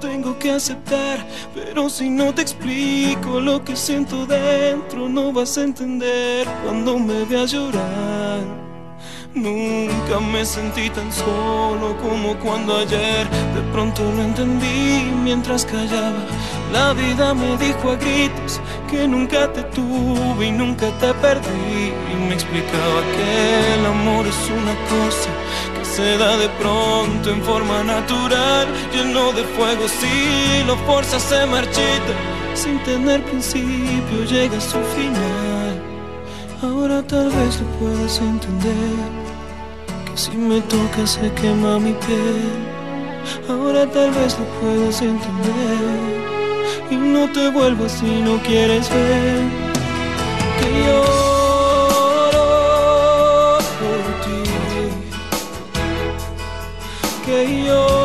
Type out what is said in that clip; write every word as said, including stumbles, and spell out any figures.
tengo que aceptar, pero si no te explico lo que siento dentro, no vas a entender cuando me veas llorar. Nunca me sentí tan solo como cuando ayer de pronto lo entendí mientras callaba. La vida me dijo a gritos que nunca te tuve y nunca te perdí, y me explicaba que el amor es una cosa que se da de pronto en forma natural, lleno de fuego. Si lo forzas se marchita, sin tener principio llega a su final. Ahora tal vez lo puedas entender, que si me tocas se quema mi piel. Ahora tal vez lo puedas entender y no te vuelvas si no quieres ver que lloro por ti, que lloro